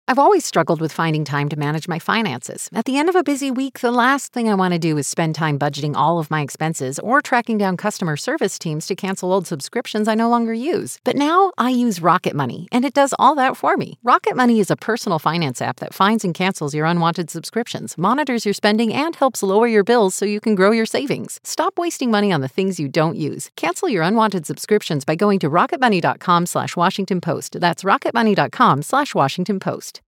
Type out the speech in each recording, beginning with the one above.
I've always struggled with finding time to manage my finances. At the end of a busy week, the last thing I want to do is spend time budgeting all of my expenses or tracking down customer service teams to cancel old subscriptions I no longer use. But now I use Rocket Money, and it does all that for me. Rocket Money is a personal finance app that finds and cancels your unwanted subscriptions, monitors your spending, and helps lower your bills so you can grow your savings. Stop wasting money on the things you don't use. Cancel your unwanted subscriptions by going to rocketmoney.com/Washington Post. That's rocketmoney.com/Washington Post.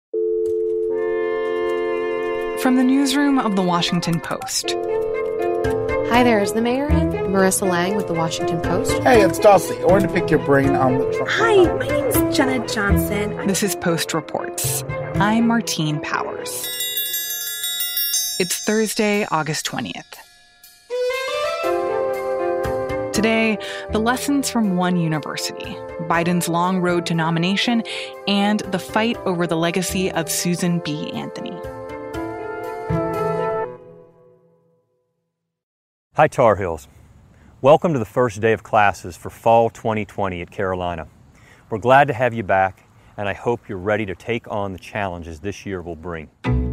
From the newsroom of The Washington Post. Hi there, is the mayor in? Marissa Lang with The Washington Post. Hey, it's Dulcie. I wanted to pick your brain on the Trump. Hi, my name's Jenna Johnson. This is Post Reports. I'm Martine Powers. It's Thursday, August 20th. Today, the lessons from one university, Biden's long road to nomination, and the fight over the legacy of Susan B. Anthony. Hi, Tar Heels. Welcome to the first day of classes for fall 2020 at Carolina. We're glad to have you back, and I hope you're ready to take on the challenges this year will bring.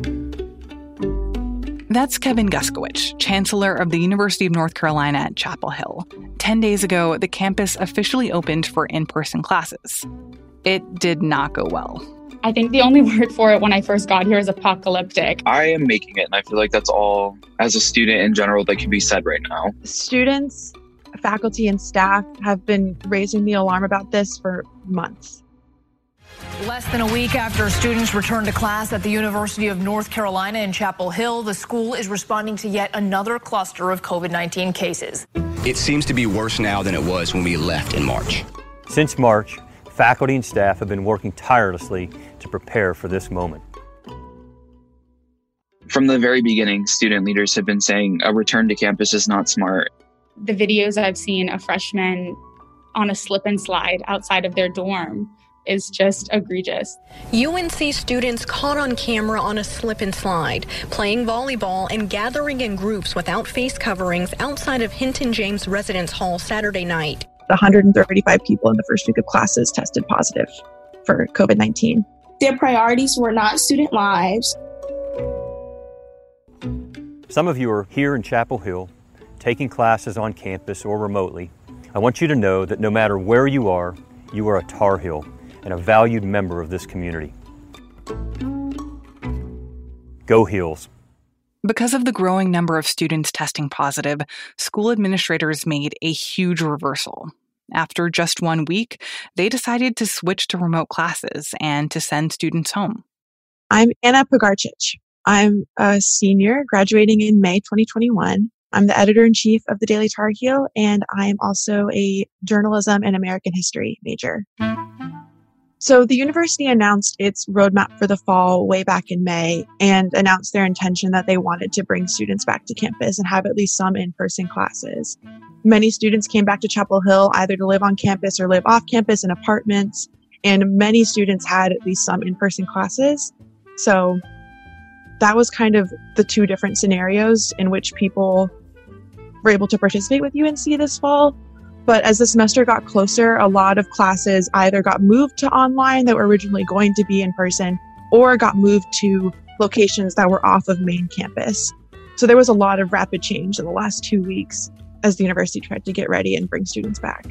That's Kevin Guskiewicz, Chancellor of the University of North Carolina at Chapel Hill. 10 days ago, the campus officially opened for in-person classes. It did not go well. I think the only word for it when I first got here is apocalyptic. I am making it, and I feel like that's all, as a student in general, that can be said right now. Students, faculty, and staff have been raising the alarm about this for months. Less than a week after students returned to class at the University of North Carolina in Chapel Hill, the school is responding to yet another cluster of COVID-19 cases. It seems to be worse now than it was when we left in March. Since March, faculty and staff have been working tirelessly to prepare for this moment. From the very beginning, student leaders have been saying a return to campus is not smart. The videos I've seen of freshmen on a slip and slide outside of their dorm is just egregious. UNC students caught on camera on a slip and slide, playing volleyball and gathering in groups without face coverings outside of Hinton James Residence Hall Saturday night. 135 people in the first week of classes tested positive for COVID-19. Their priorities were not student lives. Some of you are here in Chapel Hill, taking classes on campus or remotely. I want you to know that no matter where you are a Tar Heel and a valued member of this community. Go Heels. Because of the growing number of students testing positive, school administrators made a huge reversal. After just 1 week, they decided to switch to remote classes and to send students home. I'm Anna Pogarchich. I'm a senior graduating in May 2021. I'm the editor-in-chief of the Daily Tar Heel, and I'm also a journalism and American history major. So the university announced its roadmap for the fall way back in May and announced their intention that they wanted to bring students back to campus and have at least some in-person classes. Many students came back to Chapel Hill either to live on campus or live off campus in apartments, and many students had at least some in-person classes. So that was kind of the two different scenarios in which people were able to participate with UNC this fall. But as the semester got closer, a lot of classes either got moved to online that were originally going to be in person or got moved to locations that were off of main campus. So there was a lot of rapid change in the last 2 weeks as the university tried to get ready and bring students back.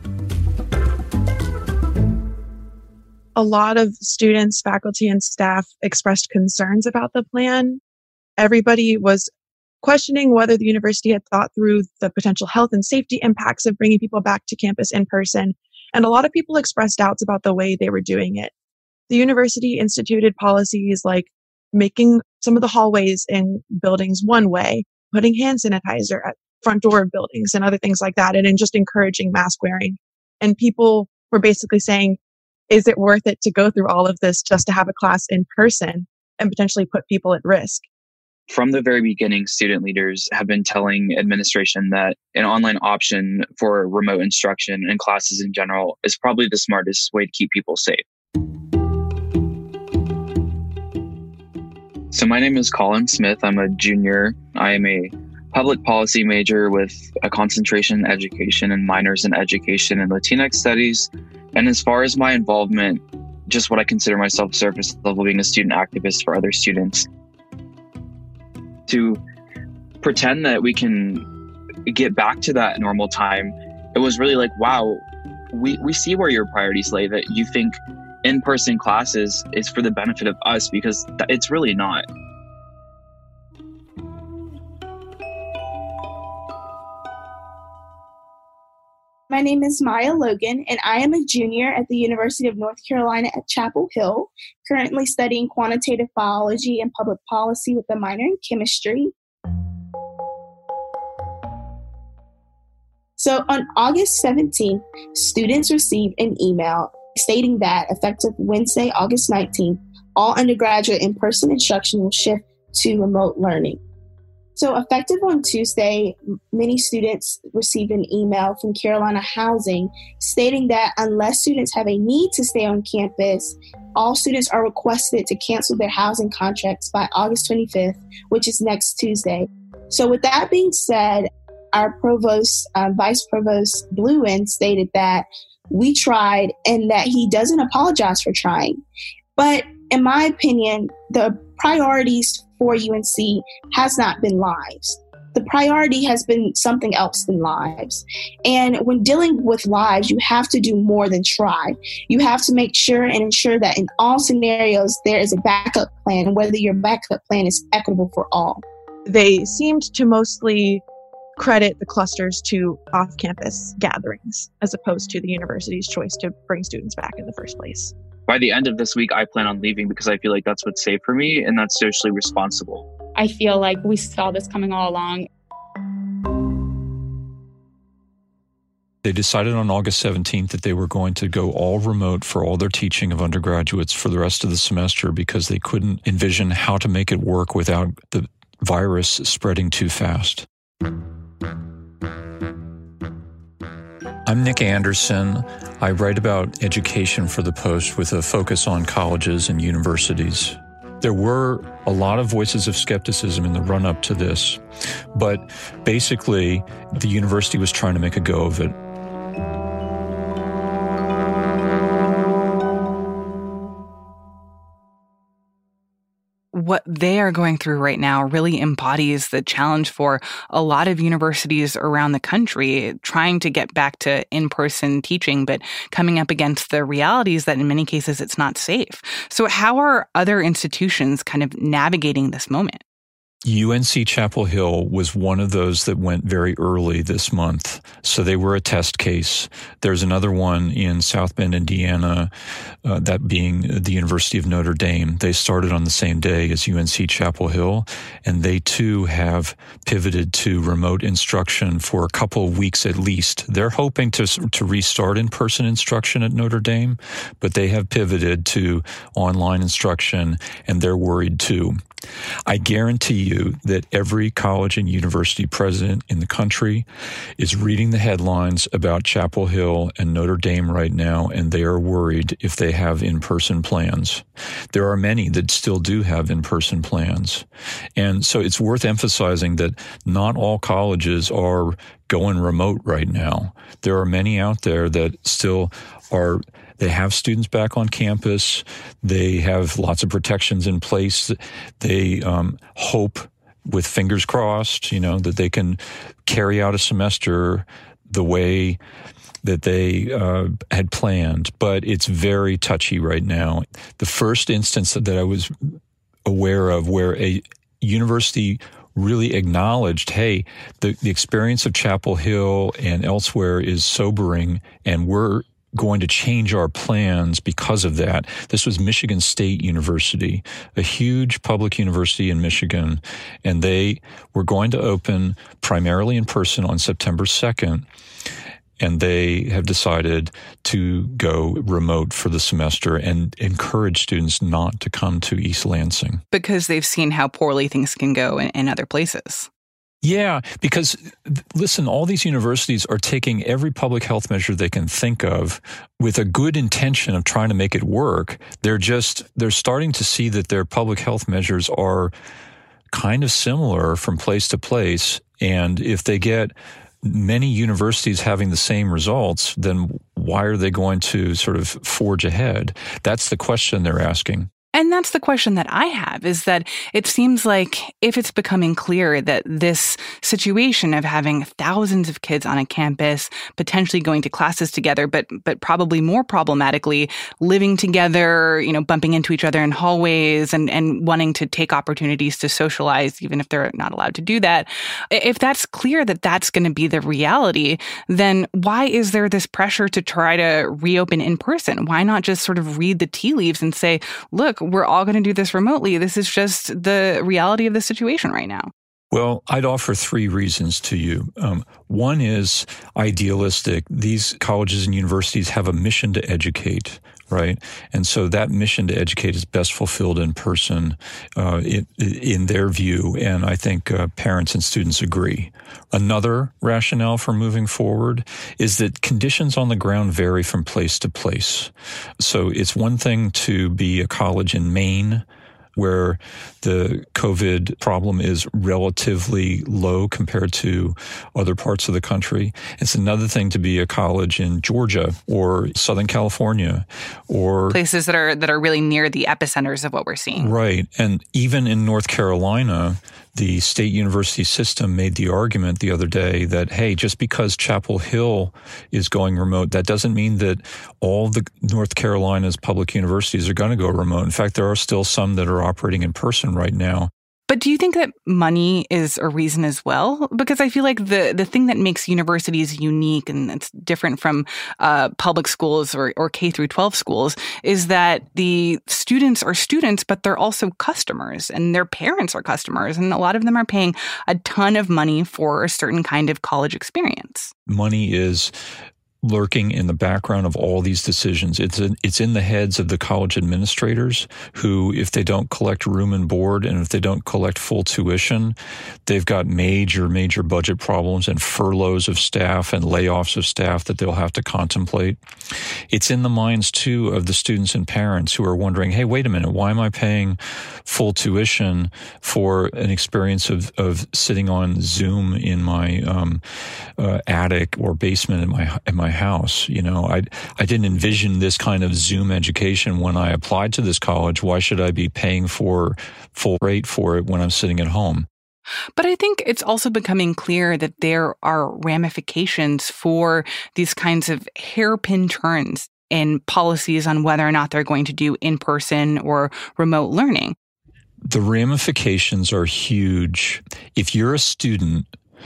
A lot of students, faculty, and staff expressed concerns about the plan. Everybody was questioning whether the university had thought through the potential health and safety impacts of bringing people back to campus in person, and a lot of people expressed doubts about the way they were doing it. The university instituted policies like making some of the hallways in buildings one way, putting hand sanitizer at front door of buildings and other things like that, and just encouraging mask wearing. And people were basically saying, is it worth it to go through all of this just to have a class in person and potentially put people at risk? From the very beginning, student leaders have been telling administration that an online option for remote instruction and classes in general is probably the smartest way to keep people safe. So my name is Colin Smith. I'm a junior. I am a public policy major with a concentration in education and minors in education and Latinx studies. And as far as my involvement just what I consider myself surface level, being a student activist for other students. To pretend that we can get back to that normal time, it was really like, wow, we see where your priorities lay, that you think in-person classes is for the benefit of us, because it's really not. My name is Maya Logan, and I am a junior at the University of North Carolina at Chapel Hill, currently studying quantitative biology and public policy with a minor in chemistry. So on August 17th, students received an email stating that effective Wednesday, August 19th, all undergraduate in-person instruction will shift to remote learning. So effective on Tuesday, many students received an email from Carolina Housing stating that unless students have a need to stay on campus, all students are requested to cancel their housing contracts by August 25th, which is next Tuesday. So with that being said, our provost, Vice Provost Bluin, stated that we tried and that he doesn't apologize for trying. But in my opinion, the priorities for UNC has not been lives. The priority has been something else than lives. And when dealing with lives, you have to do more than try. You have to make sure and ensure that in all scenarios, there is a backup plan, whether your backup plan is equitable for all. They seemed to mostly credit the clusters to off-campus gatherings as opposed to the university's choice to bring students back in the first place. By the end of this week, I plan on leaving because I feel like that's what's safe for me and that's socially responsible. I feel like we saw this coming all along. They decided on August 17th that they were going to go all remote for all their teaching of undergraduates for the rest of the semester because they couldn't envision how to make it work without the virus spreading too fast. I'm Nick Anderson. I write about education for The Post with a focus on colleges and universities. There were a lot of voices of skepticism in the run-up to this, but basically the university was trying to make a go of it. What they are going through right now really embodies the challenge for a lot of universities around the country trying to get back to in-person teaching, but coming up against the realities that in many cases it's not safe. So how are other institutions kind of navigating this moment? UNC Chapel Hill was one of those that went very early this month. So they were a test case. There's another one in South Bend, Indiana, that being the University of Notre Dame. They started on the same day as UNC Chapel Hill, and they too have pivoted to remote instruction for a couple of weeks at least. They're hoping to restart in-person instruction at Notre Dame, but they have pivoted to online instruction, and they're worried too. I guarantee you that every college and university president in the country is reading the headlines about Chapel Hill and Notre Dame right now, and they are worried if they have in-person plans. There are many that still do have in-person plans. And so it's worth emphasizing that not all colleges are going remote right now. There are many out there that still are. They have students back on campus. They have lots of protections in place. They hope, with fingers crossed, that they can carry out a semester the way that they had planned. But it's very touchy right now. The first instance that I was aware of where a university really acknowledged, hey, the experience of Chapel Hill and elsewhere is sobering, and we're going to change our plans because of that. This was Michigan State University, a huge public university in Michigan, and they were going to open primarily in person on September 2nd, and they have decided to go remote for the semester and encourage students not to come to East Lansing. Because they've seen how poorly things can go in other places. Yeah, because, listen, all these universities are taking every public health measure they can think of with a good intention of trying to make it work. They're starting to see that their public health measures are kind of similar from place to place. And if they get many universities having the same results, then why are they going to sort of forge ahead? That's the question they're asking. And that's the question that I have, is that it seems like if it's becoming clear that this situation of having thousands of kids on a campus, potentially going to classes together, but probably more problematically, living together, bumping into each other in hallways and wanting to take opportunities to socialize, even if they're not allowed to do that. If that's clear that that's going to be the reality, then why is there this pressure to try to reopen in person? Why not just sort of read the tea leaves and say, look, we're all going to do this remotely. This is just the reality of the situation right now. Well, I'd offer 3 reasons to you. One is idealistic. These colleges and universities have a mission to educate, right? And so that mission to educate is best fulfilled in person, in their view. And I think parents and students agree. Another rationale for moving forward is that conditions on the ground vary from place to place. So it's one thing to be a college in Maine, where the COVID problem is relatively low compared to other parts of the country. It's another thing to be a college in Georgia or Southern California or places that are really near the epicenters of what we're seeing. Right. And even in North Carolina, the state university system made the argument the other day that, hey, just because Chapel Hill is going remote, that doesn't mean that all the North Carolina's public universities are going to go remote. In fact, there are still some that are operating in person right now. But do you think that money is a reason as well? Because I feel like the thing that makes universities unique and it's different from public schools or K through 12 schools is that the students are students, but they're also customers and their parents are customers. And a lot of them are paying a ton of money for a certain kind of college experience. Money is lurking in the background of all these decisions. It's in the heads of the college administrators who, if they don't collect room and board and if they don't collect full tuition, they've got major budget problems and furloughs of staff and layoffs of staff that they'll have to contemplate. It's in the minds, too, of the students and parents who are wondering, hey, wait a minute, why am I paying full tuition for an experience of sitting on Zoom in my attic or basement in my house? I didn't envision this kind of Zoom education when I applied to this college. Why should I be paying for full rate for it when I'm sitting at home? But I think it's also becoming clear that there are ramifications for these kinds of hairpin turns in policies on whether or not they're going to do in-person or remote learning. The ramifications are huge. If you're a student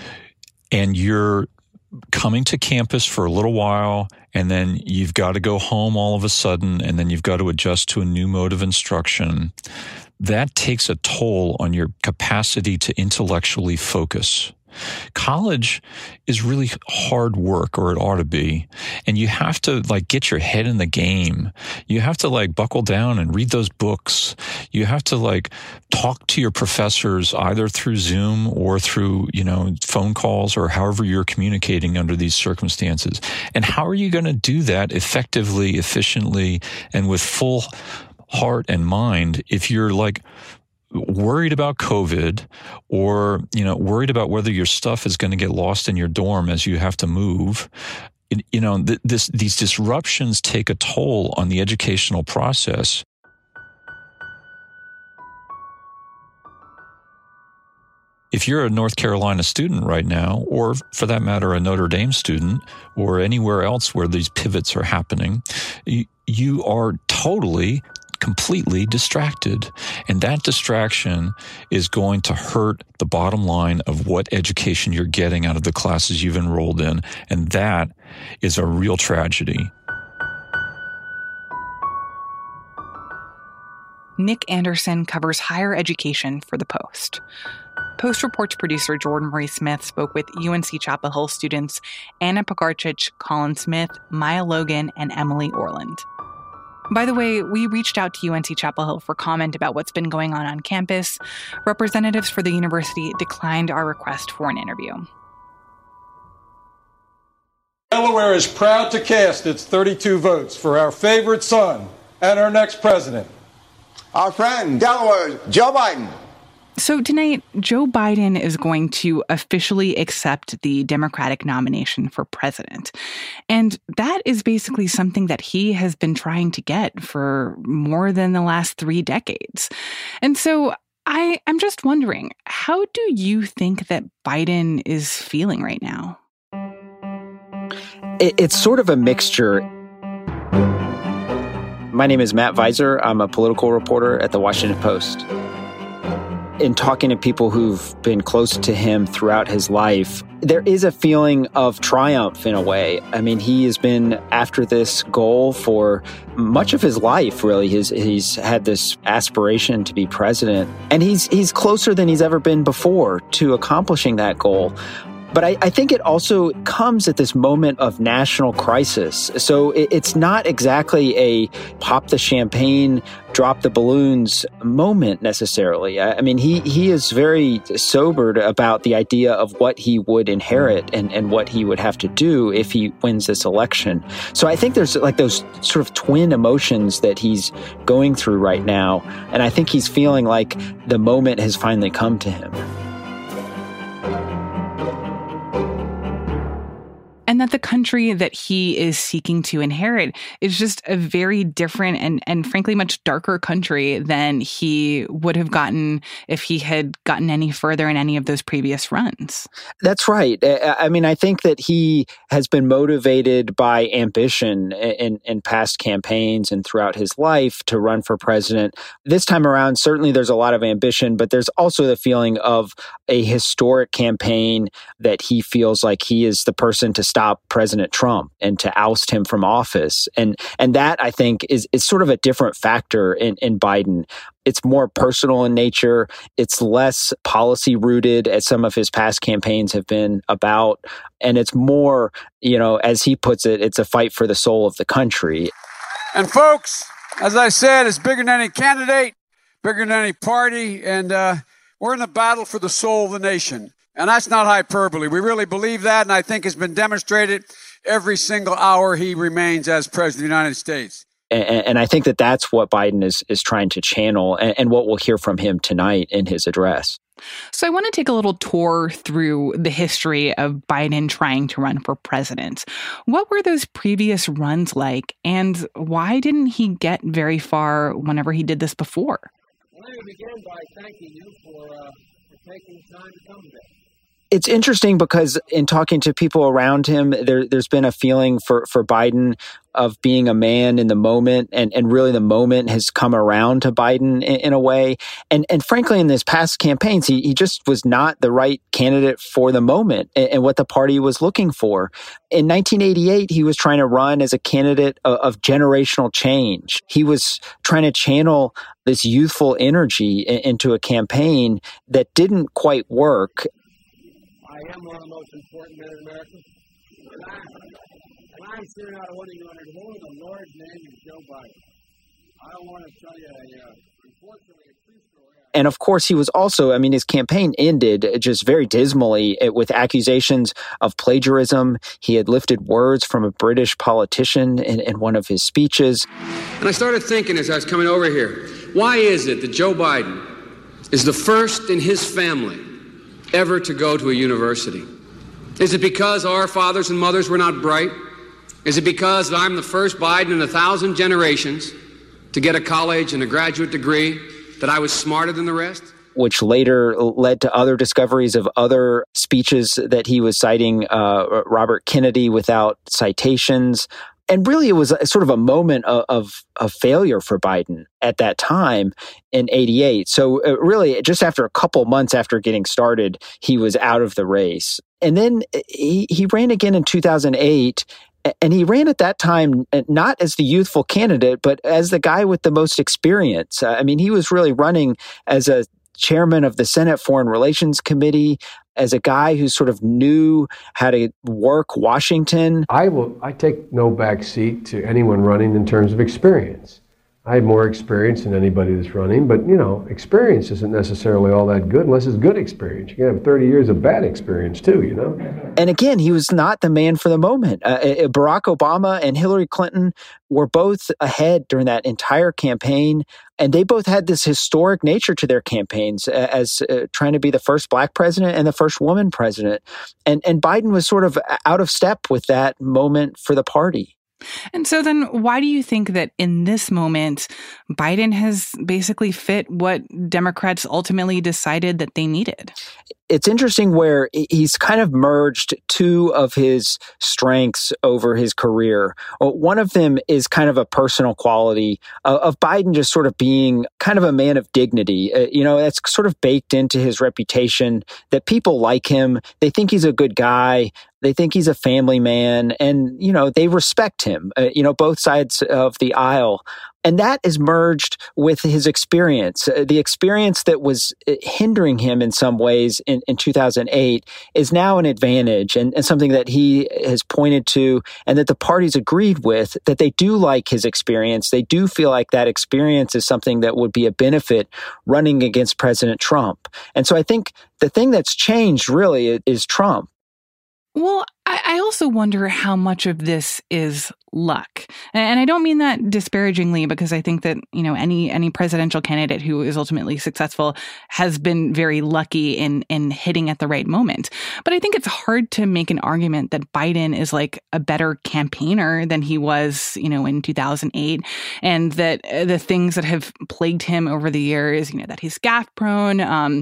and you're coming to campus for a little while, and then you've got to go home all of a sudden, and then you've got to adjust to a new mode of instruction, that takes a toll on your capacity to intellectually focus. College is really hard work, or it ought to be. And you have to get your head in the game. You have to buckle down and read those books. You have to talk to your professors either through Zoom or through, phone calls or however you're communicating under these circumstances. And how are you going to do that effectively, efficiently, and with full heart and mind if you're worried about COVID or, worried about whether your stuff is going to get lost in your dorm as you have to move? These disruptions take a toll on the educational process. If you're a North Carolina student right now, or for that matter, a Notre Dame student, or anywhere else where these pivots are happening, you are completely distracted. And that distraction is going to hurt the bottom line of what education you're getting out of the classes you've enrolled in. And that is a real tragedy. Nick Anderson covers higher education for The Post. Post Reports producer Jordan Marie Smith spoke with UNC Chapel Hill students Anna Pogarchich, Colin Smith, Maya Logan, and Emily Orland. By the way, we reached out to UNC Chapel Hill for comment about what's been going on campus. Representatives for the university declined our request for an interview. Delaware is proud to cast its 32 votes for our favorite son and our next president. Our friend, Delaware, Joe Biden. So tonight, Joe Biden is going to officially accept the Democratic nomination for president. And that is basically something that he has been trying to get for more than the last 3 decades. And so I'm just wondering, how do you think that Biden is feeling right now? It's sort of a mixture. My name is Matt Visor. I'm a political reporter at The Washington Post. In talking to people who've been close to him throughout his life, there is a feeling of triumph in a way. I mean, he has been after this goal for much of his life, really. He's had this aspiration to be president, and he's closer than he's ever been before to accomplishing that goal. But I think it also comes at this moment of national crisis. So it's not exactly a pop the champagne, drop the balloons moment necessarily. I mean, he is very sobered about the idea of what he would inherit and what he would have to do if he wins this election. So I think there's like those sort of twin emotions that he's going through right now. And I think he's feeling like the moment has finally come to him. And that the country that he is seeking to inherit is just a very different and frankly much darker country than he would have gotten if he had gotten any further in any of those previous runs. That's right. I mean, I think that he has been motivated by ambition in past campaigns and throughout his life to run for president. This time around, certainly there's a lot of ambition, but there's also the feeling of a historic campaign that he feels like he is the person to stop President Trump and to oust him from office. And that, I think, is sort of a different factor in Biden. It's more personal in nature. It's less policy rooted, as some of his past campaigns have been about. And it's more, as he puts it, it's a fight for the soul of the country. And folks, as I said, it's bigger than any candidate, bigger than any party. And we're in the battle for the soul of the nation. And that's not hyperbole. We really believe that, and I think it's been demonstrated every single hour he remains as president of the United States. And I think that that's what Biden is trying to channel and what we'll hear from him tonight in his address. So I want to take a little tour through the history of Biden trying to run for president. What were those previous runs like, and why didn't he get very far whenever he did this before? Let me begin by thanking you for taking the time to come today. It's interesting because in talking to people around him, there's been a feeling for Biden of being a man in the moment, and really the moment has come around to Biden in a way. And frankly, in his past campaigns, he just was not the right candidate for the moment and what the party was looking for. In 1988, he was trying to run as a candidate of generational change. He was trying to channel this youthful energy into a campaign that didn't quite work. I am one of the most important men in America. And I'm sure not winning you under whom the Lord's name is Joe Biden. I want to tell you, unfortunately, a true story. And of course, he was also, his campaign ended just very dismally with accusations of plagiarism. He had lifted words from a British politician in one of his speeches. And I started thinking as I was coming over here, why is it that Joe Biden is the first in his family ever to go to a university? Is it because our fathers and mothers were not bright? Is it because I'm the first Biden in 1,000 generations to get a college and a graduate degree that I was smarter than the rest? Which later led to other discoveries of other speeches that he was citing Robert Kennedy without citations. And really, it was sort of a moment of failure for Biden at that time in 88. So really, just after a couple months after getting started, he was out of the race. And then he ran again in 2008. And he ran at that time not as the youthful candidate, but as the guy with the most experience. He was really running as a chairman of the Senate Foreign Relations Committee, as a guy who sort of knew how to work Washington. I take no back seat to anyone running in terms of experience. I have more experience than anybody that's running, but, experience isn't necessarily all that good unless it's good experience. You can have 30 years of bad experience, too, And again, he was not the man for the moment. Barack Obama and Hillary Clinton were both ahead during that entire campaign. And they both had this historic nature to their campaigns as trying to be the first Black president and the first woman president. And Biden was sort of out of step with that moment for the party. And so then why do you think that in this moment, Biden has basically fit what Democrats ultimately decided that they needed? It's interesting where he's kind of merged two of his strengths over his career. One of them is kind of a personal quality of Biden just sort of being kind of a man of dignity. That's sort of baked into his reputation that people like him. They think he's a good guy. They think he's a family man, and, they respect him, both sides of the aisle. And that is merged with his experience. The experience that was hindering him in some ways in 2008 is now an advantage and something that he has pointed to and that the parties agreed with, that they do like his experience. They do feel like that experience is something that would be a benefit running against President Trump. And so I think the thing that's changed really is Trump. Well, I also wonder how much of this is luck. And I don't mean that disparagingly, because I think that, any presidential candidate who is ultimately successful has been very lucky in hitting at the right moment. But I think it's hard to make an argument that Biden is like a better campaigner than he was, in 2008. And that the things that have plagued him over the years, that he's gaffe prone,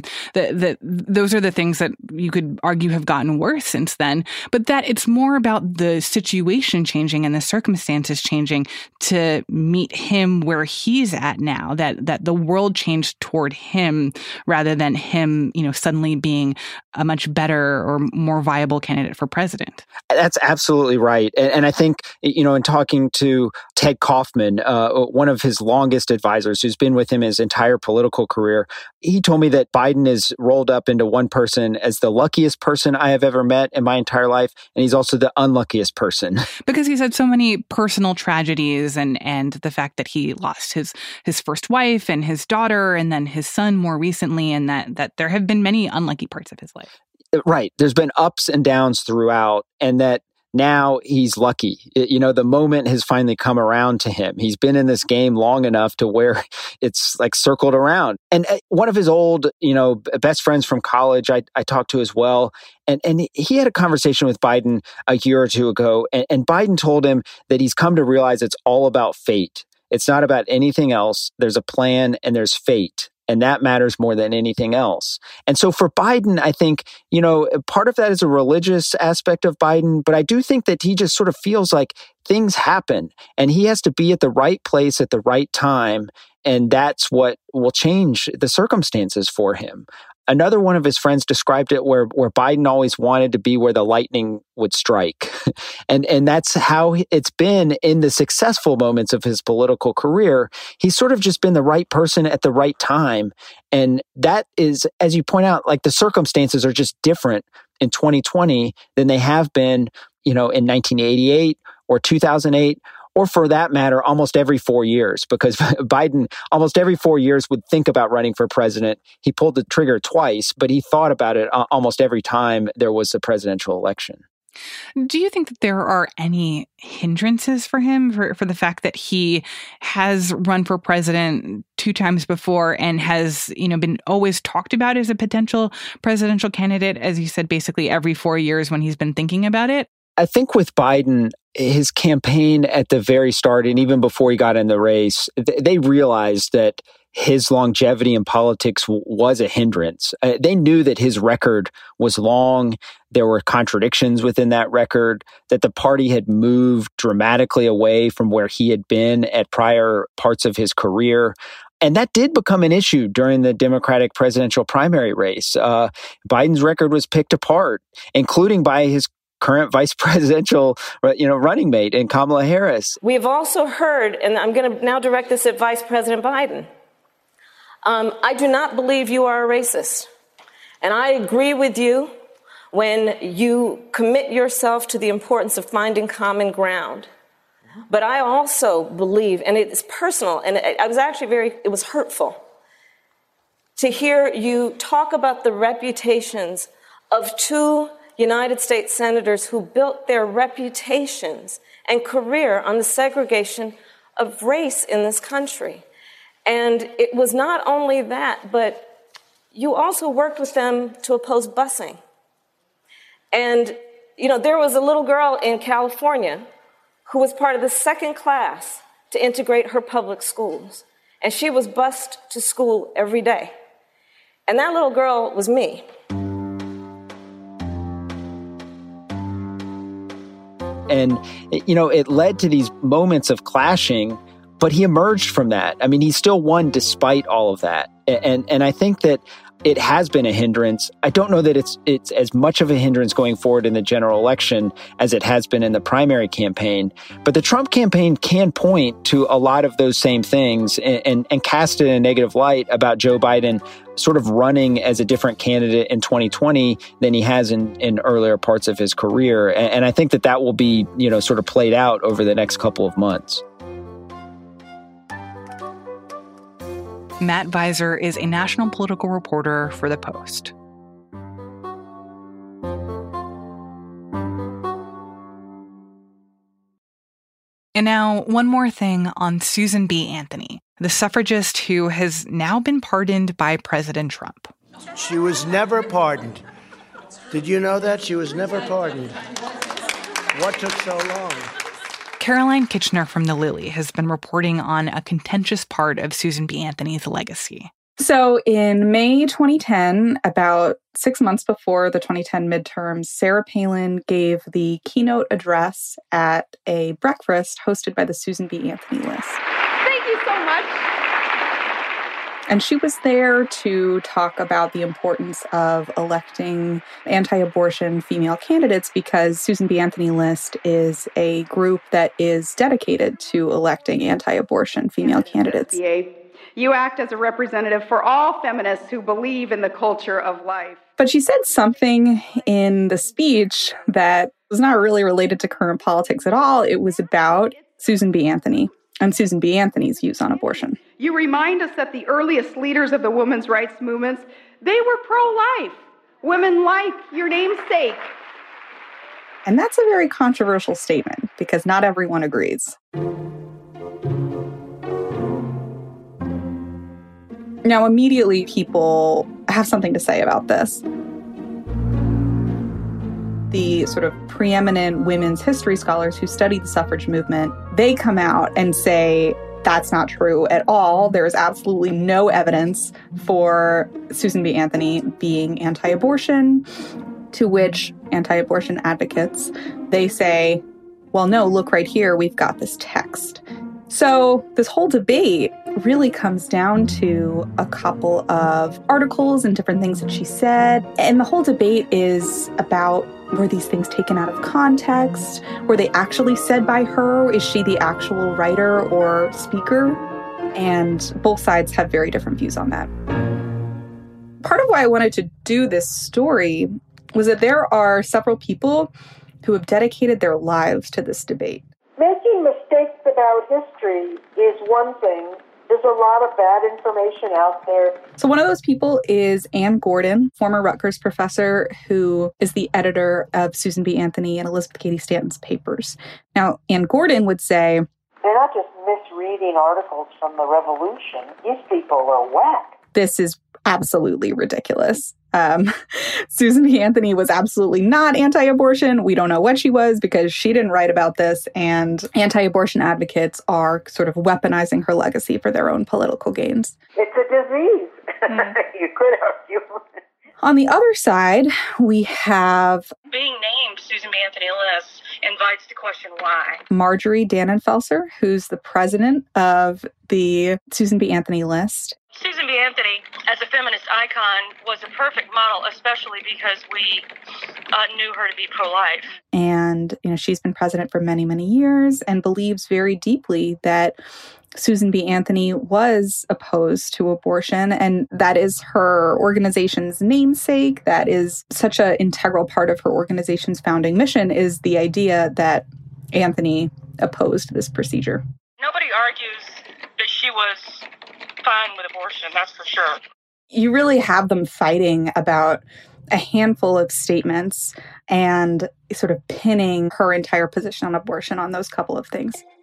that those are the things that you could argue have gotten worse since then. But that it's more about the situation changing and the circumstances changing to meet him where he's at now, that the world changed toward him rather than him, suddenly being a much better or more viable candidate for president. That's absolutely right. And I think, in talking to Ted Kaufman, one of his longest advisors who's been with him his entire political career, he told me that Biden is rolled up into one person as the luckiest person I have ever met in my entire life. And he's also the unluckiest person. Because he's had so many personal tragedies and the fact that he lost his first wife and his daughter and then his son more recently, and that there have been many unlucky parts of his life. Right. There's been ups and downs throughout, and that now he's lucky. The moment has finally come around to him. He's been in this game long enough to where it's like circled around. And one of his old, best friends from college, I talked to as well. And he had a conversation with Biden a year or two ago. And Biden told him that he's come to realize it's all about fate. It's not about anything else. There's a plan and there's fate. And that matters more than anything else. And so for Biden, I think, part of that is a religious aspect of Biden, but I do think that he just sort of feels like things happen and he has to be at the right place at the right time. And that's what will change the circumstances for him. Another one of his friends described it where Biden always wanted to be where the lightning would strike. and that's how it's been in the successful moments of his political career. He's sort of just been the right person at the right time. And that is, as you point out, like the circumstances are just different in 2020 than they have been, in 1988 or 2008. Or for that matter, almost every 4 years, because Biden almost every 4 years would think about running for president. He pulled the trigger twice, but he thought about it almost every time there was a presidential election. Do you think that there are any hindrances for him for the fact that he has run for president 2 times before and has, been always talked about as a potential presidential candidate, as you said, basically every 4 years when he's been thinking about it? I think with Biden, his campaign at the very start, and even before he got in the race, they realized that his longevity in politics was a hindrance. They knew that his record was long. There were contradictions within that record, that the party had moved dramatically away from where he had been at prior parts of his career. And that did become an issue during the Democratic presidential primary race. Biden's record was picked apart, including by his current vice presidential, running mate in Kamala Harris. We've also heard, and I'm going to now direct this at Vice President Biden. I do not believe you are a racist. And I agree with you when you commit yourself to the importance of finding common ground. But I also believe, and it's personal, and I was actually it was hurtful to hear you talk about the reputations of 2 United States senators who built their reputations and career on the segregation of race in this country. And it was not only that, but you also worked with them to oppose busing. And, there was a little girl in California who was part of the second class to integrate her public schools. And she was bused to school every day. And that little girl was me. And, it led to these moments of clashing, but he emerged from that. I mean, he still won despite all of that. And I think that it has been a hindrance. I don't know that it's as much of a hindrance going forward in the general election as it has been in the primary campaign. But the Trump campaign can point to a lot of those same things and cast it in a negative light about Joe Biden sort of running as a different candidate in 2020 than he has in earlier parts of his career. And I think that will be, sort of played out over the next couple of months. Matt Viser is a national political reporter for The Post. And now, one more thing on Susan B. Anthony, the suffragist who has now been pardoned by President Trump. She was never pardoned. Did you know that? She was never pardoned. What took so long? Caroline Kitchener from The Lily has been reporting on a contentious part of Susan B. Anthony's legacy. So in May 2010, about 6 months before the 2010 midterms, Sarah Palin gave the keynote address at a breakfast hosted by the Susan B. Anthony List. Thank you so much. And she was there to talk about the importance of electing anti-abortion female candidates because Susan B. Anthony List is a group that is dedicated to electing anti-abortion female candidates. You act as a representative for all feminists who believe in the culture of life. But she said something in the speech that was not really related to current politics at all. It was about Susan B. Anthony and Susan B. Anthony's views on abortion. You remind us that the earliest leaders of the women's rights movements, they were pro-life. Women like your namesake. And that's a very controversial statement because not everyone agrees. Now, immediately people have something to say about this. The sort of preeminent women's history scholars who study the suffrage movement, they come out and say, that's not true at all. There is absolutely no evidence for Susan B. Anthony being anti-abortion, to which anti-abortion advocates, they say, well, no, look right here, we've got this text. So this whole debate really comes down to a couple of articles and different things that she said. And the whole debate is about, were these things taken out of context? Were they actually said by her? Is she the actual writer or speaker? And both sides have very different views on that. Part of why I wanted to do this story was that there are several people who have dedicated their lives to this debate. Making mistakes about history is one thing. There's a lot of bad information out there. So one of those people is Anne Gordon, former Rutgers professor who is the editor of Susan B. Anthony and Elizabeth Cady Stanton's papers. Now, Anne Gordon would say, they're not just misreading articles from the Revolution. These people are whack. This is absolutely ridiculous. Susan B. Anthony was absolutely not anti-abortion. We don't know what she was because she didn't write about this. And anti-abortion advocates are sort of weaponizing her legacy for their own political gains. It's a disease. You could argue. On the other side, we have... being named Susan B. Anthony List invites the question why. Marjorie Dannenfelser, who's the president of the Susan B. Anthony List. Susan B. Anthony, as a feminist icon, was a perfect model, especially because we knew her to be pro-life. And, she's been president for many, many years and believes very deeply that Susan B. Anthony was opposed to abortion, and that is her organization's namesake. That is such an integral part of her organization's founding mission, is the idea that Anthony opposed this procedure. Nobody argues that she was fine with abortion, that's for sure. You really have them fighting about a handful of statements and sort of pinning her entire position on abortion on those couple of things.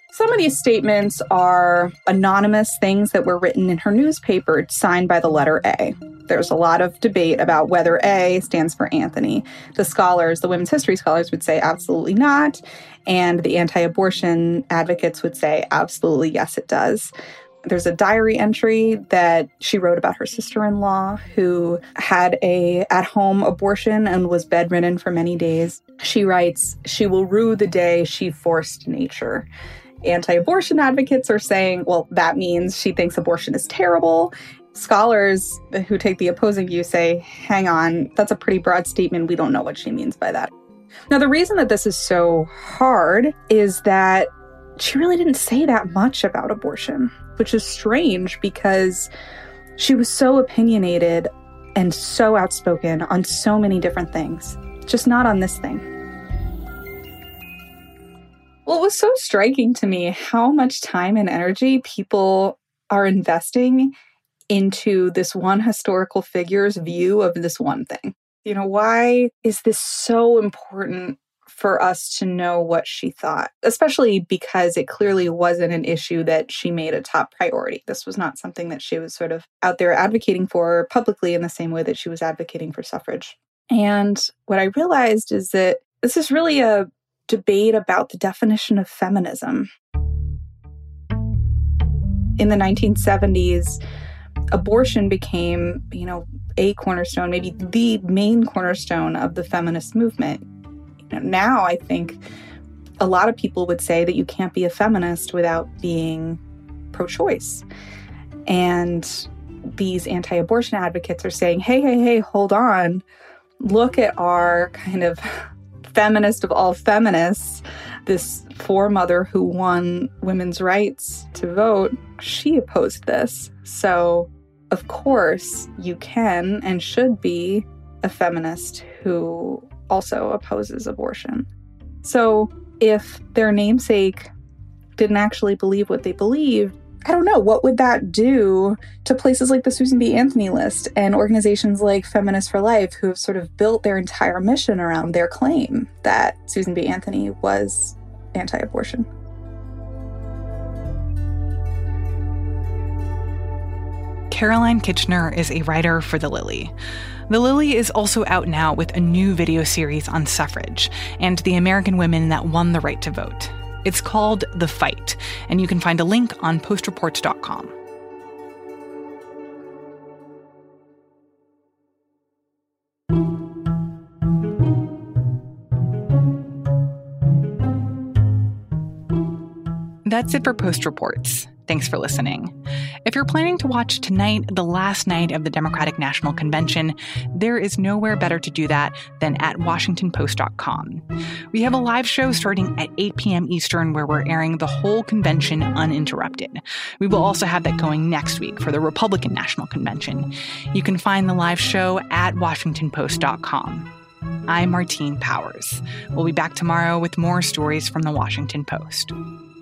Some of these statements are anonymous things that were written in her newspaper, signed by the letter A. There's a lot of debate about whether A stands for Anthony. The scholars, the women's history scholars, would say absolutely not, and the anti-abortion advocates would say absolutely yes, it does. There's a diary entry that she wrote about her sister-in-law who had a at-home abortion and was bedridden for many days. She writes, "She will rue the day she forced nature." Anti-abortion advocates are saying, well, that means she thinks abortion is terrible. Scholars who take the opposing view say, hang on, that's a pretty broad statement. We don't know what she means by that. Now, the reason that this is so hard is that she really didn't say that much about abortion, which is strange because she was so opinionated and so outspoken on so many different things, just not on this thing. Well, it was so striking to me how much time and energy people are investing into this one historical figure's view of this one thing. You know, why is this so important for us to know what she thought? Especially because it clearly wasn't an issue that she made a top priority. This was not something that she was sort of out there advocating for publicly in the same way that she was advocating for suffrage. And what I realized is that this is really a debate about the definition of feminism. In the 1970s, abortion became, a cornerstone, maybe the main cornerstone of the feminist movement. Now, I think a lot of people would say that you can't be a feminist without being pro-choice. And these anti-abortion advocates are saying, hey, hold on. Look at our kind of feminist of all feminists, this foremother who won women's rights to vote. She opposed this. So, of course, you can and should be a feminist who also opposes abortion. So if their namesake didn't actually believe what they believed, I don't know, what would that do to places like the Susan B. Anthony list and organizations like Feminists for Life, who have sort of built their entire mission around their claim that Susan B. Anthony was anti-abortion? Caroline Kitchener is a writer for The Lily. The Lily is also out now with a new video series on suffrage and the American women that won the right to vote. It's called The Fight, and you can find a link on postreports.com. That's it for Post Reports. Thanks for listening. If you're planning to watch tonight, the last night of the Democratic National Convention, there is nowhere better to do that than at WashingtonPost.com. We have a live show starting at 8 p.m. Eastern where we're airing the whole convention uninterrupted. We will also have that going next week for the Republican National Convention. You can find the live show at WashingtonPost.com. I'm Martine Powers. We'll be back tomorrow with more stories from the Washington Post.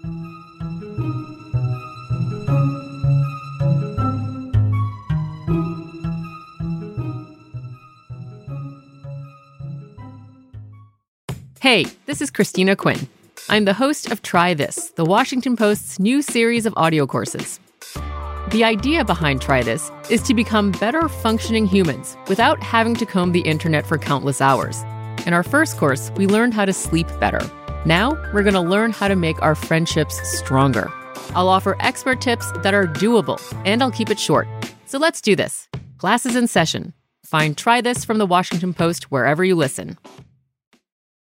Hey, this is Christina Quinn. I'm the host of Try This, the Washington Post's new series of audio courses. The idea behind Try This is to become better functioning humans without having to comb the internet for countless hours. In our first course, we learned how to sleep better. Now, we're going to learn how to make our friendships stronger. I'll offer expert tips that are doable, and I'll keep it short. So let's do this. Class is in session. Find Try This from the Washington Post wherever you listen.